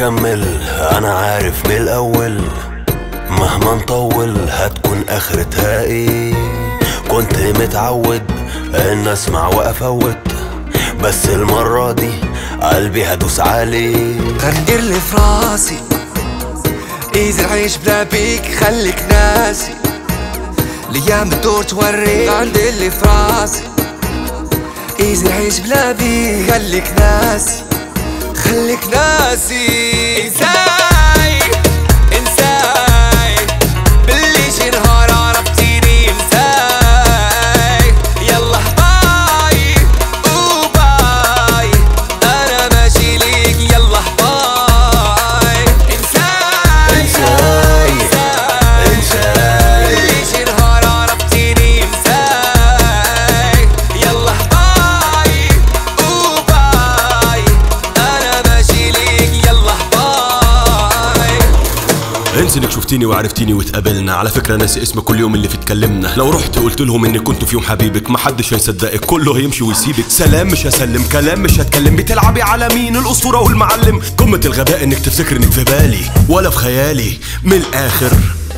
هكمل، انا عارف من الاول مهما نطول هتكون اخرتها ايه. كنت متعود ان اسمع وافوت، بس المرة دي قلبي هدوس عليه. غندير اللي في راسي ايزي نعيش بلا بيك، خليك ناسي الايام بتدور توريك. غندير اللي في راسي ايزي نعيش بلا بيك، خليك ناسي خليك ناسي. انساي انساي باللي شي نهار عرفتيني. انساي يلا باي وباي، انا ماشي ليك يلا باي. انساي انساي انساي باللي شي نهار عرفتيني. انساي يلا باي وباي، انا ماشي ليك يلا باي. انسى انك شفتيني وعرفتيني واتقابلنا. على فكرة ناسي اسمك كل يوم اللي فيه اتكلمنا. لو رحت قلت لهم اني كنت في يوم حبيبك محدش هيصدقك، كله هيمشي ويسيبك. سلام مش هسلم، كلام مش هتكلم. بتلعبي على مين؟ الاسطورة والمعلم. قمة الغباء انك تفتكر انك في بالي ولا في خيالي. من الاخر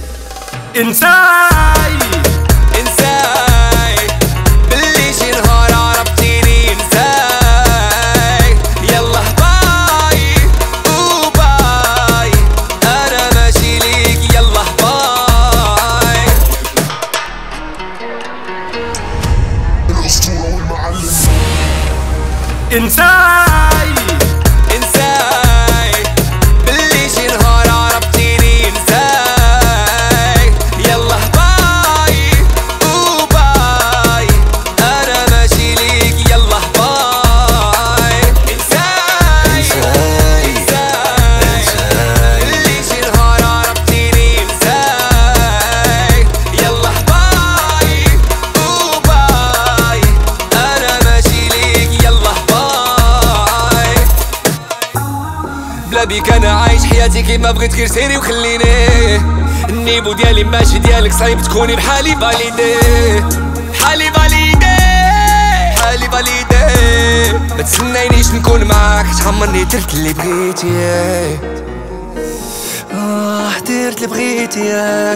انساي انساي باللي شي نهار عرفتيني. انساي يلا باي وباي، انا ماشي ليك يلا باي. الأسطورة والمعلم. انساي انساي باللي شي نهار عرفتيني. انساي يلا باي وباي، انا ماشي ليك يلا باي. انساي انساي باللي شي نهار عرفتيني. انساي يلا باي وباي، انا ماشي ليك يلا باي. بلا بيك انا عايش حياتي كيما بغيت، غير سيري وخليني. النيبو ديالي ماشي ديالك، صعيب تكوني بحالي فاليدي. بحالي فاليدي بحالي فاليدي. ما تسنينيش نكون معاك، تعمرني درت اللي بغيتي. درت اللي بغيتي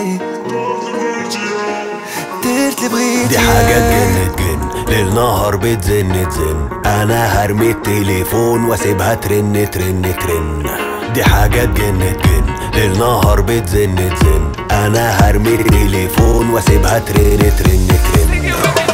درت اللي بغيتي. دي حاجة تجن ليل نهار بتزن تزن. انا هرمي التليفون واسيبها ترن ترن ترن. دي حاجة تجن ليل نهار بتزن تزن. انا هرمي التليفون واسيبها ترن ترن ترن.